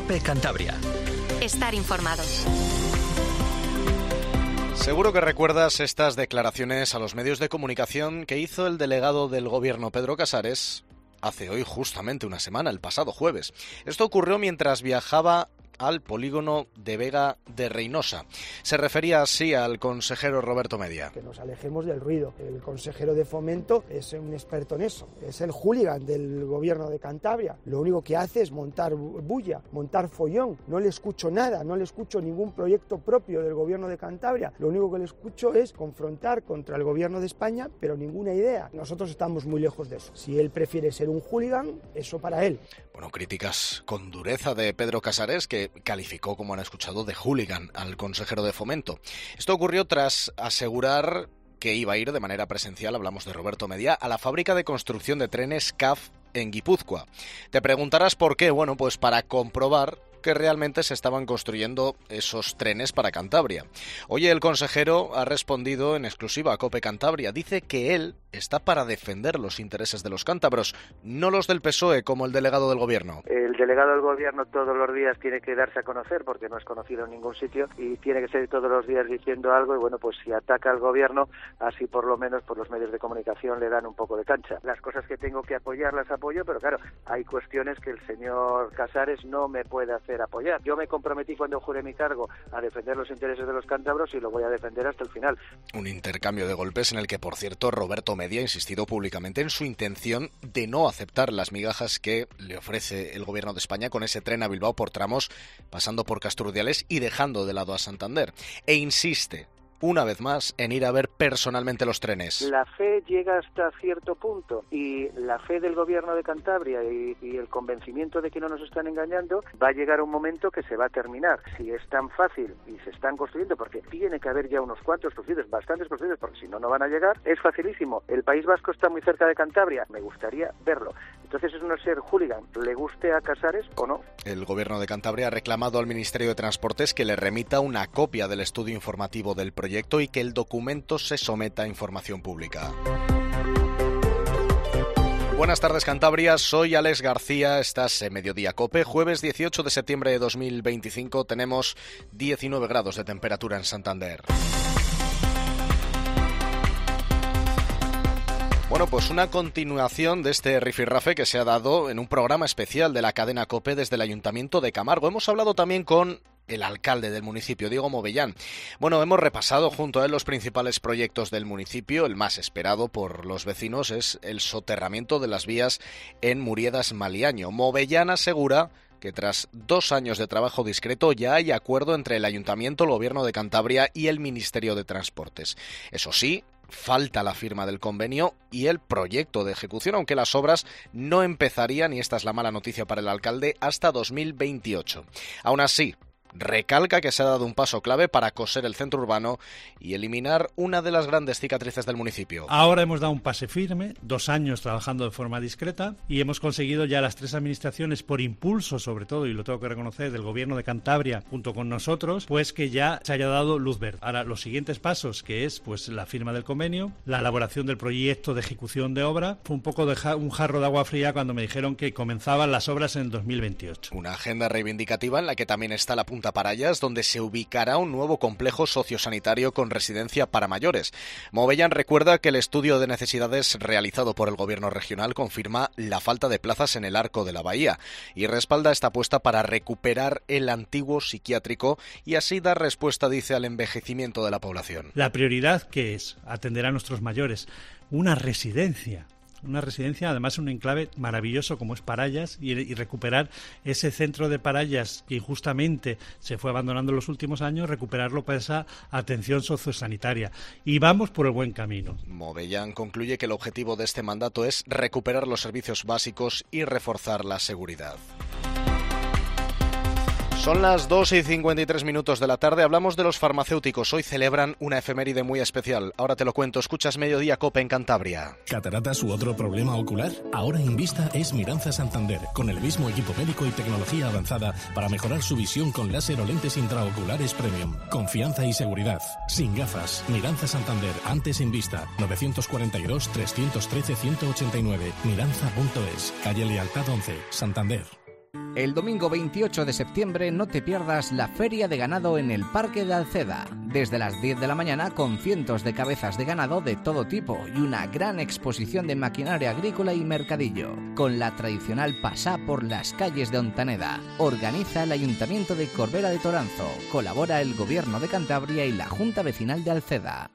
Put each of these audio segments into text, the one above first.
COPE Cantabria. Estar informado. Seguro que recuerdas estas declaraciones a los medios de comunicación que hizo el delegado del gobierno Pedro Casares hace hoy justamente una semana, el pasado jueves. Esto ocurrió mientras viajaba al polígono de Vega de Reinosa. Se refería así al consejero Roberto Media. Que nos alejemos del ruido. El consejero de Fomento es un experto en eso. Es el hooligan del gobierno de Cantabria. Lo único que hace es montar bulla, montar follón. No le escucho nada, no le escucho ningún proyecto propio del gobierno de Cantabria. Lo único que le escucho es confrontar contra el gobierno de España, pero ninguna idea. Nosotros estamos muy lejos de eso. Si él prefiere ser un hooligan, eso para él. Bueno, críticas con dureza de Pedro Casares, que calificó, como han escuchado, de hooligan al consejero de Fomento. Esto ocurrió tras asegurar que iba a ir de manera presencial, hablamos de Roberto Media, a la fábrica de construcción de trenes CAF en Guipúzcoa. Te preguntarás por qué. Bueno, pues para comprobar que realmente se estaban construyendo esos trenes para Cantabria. Hoy el consejero ha respondido en exclusiva a COPE Cantabria. Dice que él está para defender los intereses de los cántabros, no los del PSOE, como el delegado del gobierno. El delegado del gobierno todos los días tiene que darse a conocer, porque no es conocido en ningún sitio, y tiene que ser todos los días diciendo algo, y bueno, pues si ataca al gobierno, así por lo menos por los medios de comunicación le dan un poco de cancha. Las cosas que tengo que apoyar las apoyo, pero claro, hay cuestiones que el señor Casares no me puede hacer apoyar. Yo me comprometí cuando juré mi cargo a defender los intereses de los cántabros y lo voy a defender hasta el final. Un intercambio de golpes en el que, por cierto, Roberto Media ha insistido públicamente en su intención de no aceptar las migajas que le ofrece el gobierno de España con ese tren a Bilbao por tramos, pasando por Casturdiales y dejando de lado a Santander. E insiste una vez más en ir a ver personalmente los trenes. La fe llega hasta cierto punto y la fe del gobierno de Cantabria y el convencimiento de que no nos están engañando va a llegar un momento que se va a terminar. Si es tan fácil y se están construyendo, porque tiene que haber ya unos cuantos construidos, bastantes construidos, porque si no, no van a llegar, es facilísimo. El País Vasco está muy cerca de Cantabria, me gustaría verlo. Entonces es no ser hooligan, le guste a Casares o no. El gobierno de Cantabria ha reclamado al Ministerio de Transportes que le remita una copia del estudio informativo del proyecto y que el documento se someta a información pública. Buenas tardes, Cantabria, soy Alex García, estás en Mediodía COPE, jueves 18 de septiembre de 2025, tenemos 19 grados de temperatura en Santander. Bueno, pues una continuación de este rifirrafe que se ha dado en un programa especial de la cadena COPE desde el Ayuntamiento de Camargo. Hemos hablado también con el alcalde del municipio, Diego Movellán. Bueno, hemos repasado junto a él los principales proyectos del municipio. El más esperado por los vecinos es el soterramiento de las vías en Muriedas-Maliaño. Movellán asegura que tras 2 años de trabajo discreto ya hay acuerdo entre el Ayuntamiento, el Gobierno de Cantabria y el Ministerio de Transportes. Eso sí, falta la firma del convenio y el proyecto de ejecución, aunque las obras no empezarían, y esta es la mala noticia para el alcalde, hasta 2028. Aún así, recalca que se ha dado un paso clave para coser el centro urbano y eliminar una de las grandes cicatrices del municipio. Ahora hemos dado un pase firme, 2 años trabajando de forma discreta y hemos conseguido ya las 3 administraciones, por impulso sobre todo, y lo tengo que reconocer, del Gobierno de Cantabria junto con nosotros, pues que ya se haya dado luz verde. Ahora los siguientes pasos, que es pues la firma del convenio, la elaboración del proyecto de ejecución de obra. Fue un poco de un jarro de agua fría cuando me dijeron que comenzaban las obras en 2028. Una agenda reivindicativa en la que también está la Punta Parayas, donde se ubicará un nuevo complejo sociosanitario con residencia para mayores. Movellán recuerda que el estudio de necesidades realizado por el gobierno regional confirma la falta de plazas en el Arco de la Bahía y respalda esta apuesta para recuperar el antiguo psiquiátrico y así dar respuesta, dice, al envejecimiento de la población. La prioridad, ¿qué es? Atender a nuestros mayores. Una residencia, además en un enclave maravilloso como es Parayas, y recuperar ese centro de Parayas que injustamente se fue abandonando en los últimos años, recuperarlo para esa atención sociosanitaria. Y vamos por el buen camino. Movellán concluye que el objetivo de este mandato es recuperar los servicios básicos y reforzar la seguridad. Son las 2:53 de la tarde, hablamos de los farmacéuticos. Hoy celebran una efeméride muy especial. Ahora te lo cuento, escuchas Mediodía COPE en Cantabria. ¿Cataratas u otro problema ocular? Ahora Invista es Miranza Santander, con el mismo equipo médico y tecnología avanzada para mejorar su visión con láser o lentes intraoculares premium. Confianza y seguridad. Sin gafas. Miranza Santander, antes Invista. 942-313-189. Miranza.es. Calle Lealtad 11, Santander. El domingo 28 de septiembre no te pierdas la Feria de Ganado en el Parque de Alceda, desde las 10 de la mañana con cientos de cabezas de ganado de todo tipo y una gran exposición de maquinaria agrícola y mercadillo, con la tradicional pasá por las calles de Ontaneda. Organiza el Ayuntamiento de Corbera de Toranzo, colabora el Gobierno de Cantabria y la Junta Vecinal de Alceda.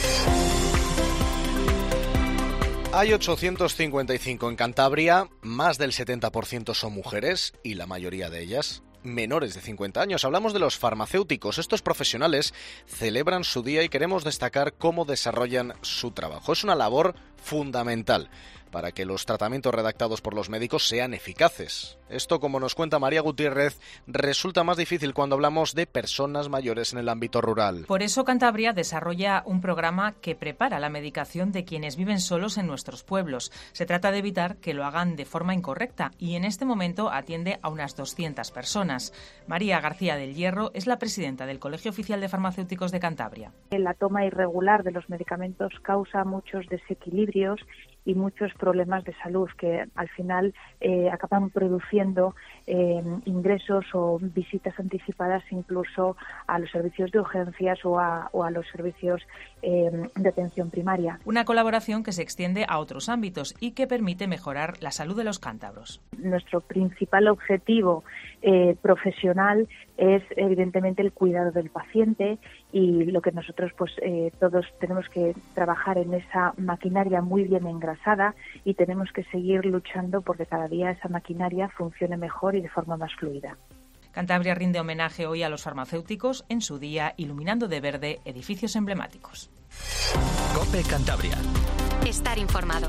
Hay 855 en Cantabria, más del 70% son mujeres y la mayoría de ellas menores de 50 años. Hablamos de los farmacéuticos. Estos profesionales celebran su día y queremos destacar cómo desarrollan su trabajo. Es una labor fundamental para que los tratamientos redactados por los médicos sean eficaces. Esto, como nos cuenta María Gutiérrez, resulta más difícil cuando hablamos de personas mayores en el ámbito rural. Por eso Cantabria desarrolla un programa que prepara la medicación de quienes viven solos en nuestros pueblos. Se trata de evitar que lo hagan de forma incorrecta y en este momento atiende a unas 200 personas. María García del Hierro es la presidenta del Colegio Oficial de Farmacéuticos de Cantabria. La toma irregular de los medicamentos causa muchos desequilibrios y muchos problemas de salud que al final acaban produciendo ingresos o visitas anticipadas incluso a los servicios de urgencias o a los servicios de atención primaria. Una colaboración que se extiende a otros ámbitos y que permite mejorar la salud de los cántabros. Nuestro principal objetivo profesional es evidentemente el cuidado del paciente y lo que nosotros todos tenemos que trabajar en esa maquinaria muy bien engrasada y tenemos que seguir luchando porque cada día esa maquinaria funcione mejor y de forma más fluida. Cantabria rinde homenaje hoy a los farmacéuticos en su día, iluminando de verde edificios emblemáticos. COPE Cantabria. Estar informado.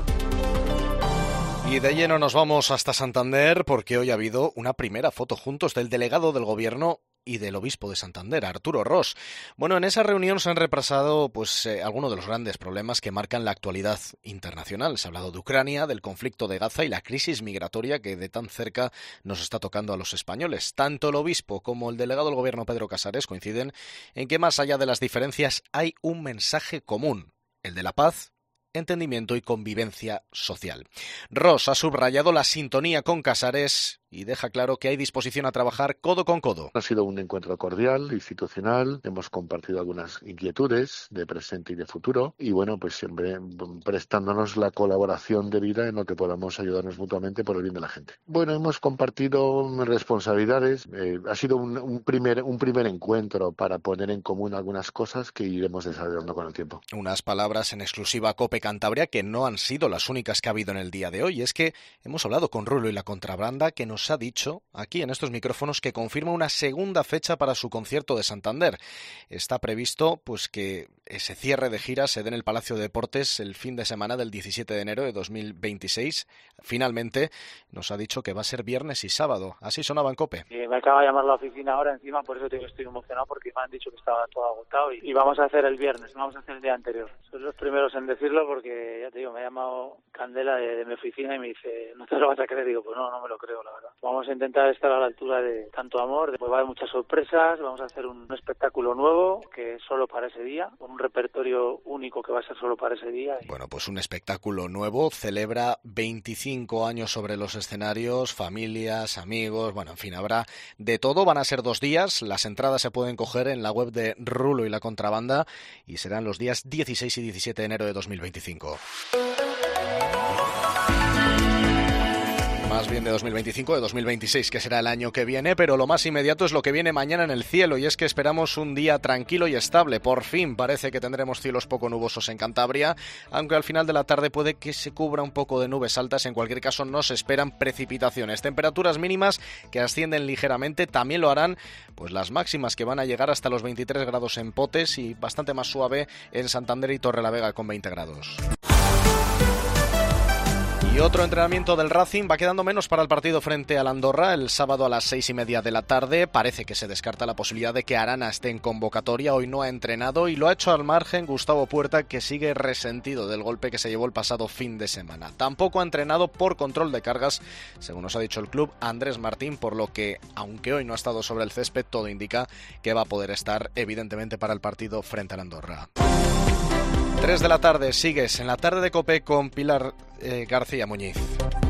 Y de lleno nos vamos hasta Santander porque hoy ha habido una primera foto juntos del delegado del Gobierno y del obispo de Santander, Arturo Ros. Bueno, en esa reunión se han repasado algunos de los grandes problemas que marcan la actualidad internacional. Se ha hablado de Ucrania, del conflicto de Gaza y la crisis migratoria que de tan cerca nos está tocando a los españoles. Tanto el obispo como el delegado del Gobierno, Pedro Casares, coinciden en que más allá de las diferencias hay un mensaje común, el de la paz, entendimiento y convivencia social. Ros ha subrayado la sintonía con Casares y deja claro que hay disposición a trabajar codo con codo. Ha sido un encuentro cordial, institucional, hemos compartido algunas inquietudes de presente y de futuro y bueno, pues siempre prestándonos la colaboración debida en lo que podamos ayudarnos mutuamente por el bien de la gente. Bueno, hemos compartido responsabilidades, ha sido un primer encuentro para poner en común algunas cosas que iremos desarrollando con el tiempo. Unas palabras en exclusiva a COPE Cantabria que no han sido las únicas que ha habido en el día de hoy. Es que hemos hablado con Rulo y la Contrabanda, que nos ha dicho aquí en estos micrófonos que confirma una segunda fecha para su concierto de Santander. Está previsto que ese cierre de gira se dé en el Palacio de Deportes el fin de semana del 17 de enero de 2026. Finalmente nos ha dicho que va a ser viernes y sábado. Así sonaba en COPE. Me acaba de llamar la oficina ahora encima, por eso estoy emocionado porque me han dicho que estaba todo agotado y vamos a hacer el viernes, vamos a hacer el día anterior. Son los primeros en decirlo porque ya te digo, me ha llamado Candela de mi oficina y me dice, ¿no te lo vas a creer? Digo, pues no me lo creo, la verdad. Vamos a intentar estar a la altura de tanto amor, después va a haber muchas sorpresas, vamos a hacer un espectáculo nuevo que es solo para ese día, con un repertorio único que va a ser solo para ese día. Bueno, pues un espectáculo nuevo, celebra 25 años sobre los escenarios, familias, amigos, bueno, en fin, habrá de todo, van a ser 2 días, las entradas se pueden coger en la web de Rulo y la Contrabanda y serán los días 16 y 17 de enero de 2025. Más bien de 2025, de 2026, que será el año que viene, pero lo más inmediato es lo que viene mañana en el cielo, y es que esperamos un día tranquilo y estable. Por fin parece que tendremos cielos poco nubosos en Cantabria, aunque al final de la tarde puede que se cubra un poco de nubes altas. En cualquier caso, no se esperan precipitaciones. Temperaturas mínimas que ascienden ligeramente, también lo harán las máximas, que van a llegar hasta los 23 grados en Potes y bastante más suave en Santander y Torrelavega con 20 grados. Y otro entrenamiento del Racing, va quedando menos para el partido frente al Andorra el sábado a las 6:30 de la tarde. Parece que se descarta la posibilidad de que Arana esté en convocatoria. Hoy no ha entrenado y lo ha hecho al margen Gustavo Puerta, que sigue resentido del golpe que se llevó el pasado fin de semana. Tampoco ha entrenado por control de cargas, según nos ha dicho el club, Andrés Martín, por lo que, aunque hoy no ha estado sobre el césped, todo indica que va a poder estar evidentemente para el partido frente al Andorra. 3 de la tarde, sigues en la tarde de COPE con Pilar García Muñiz.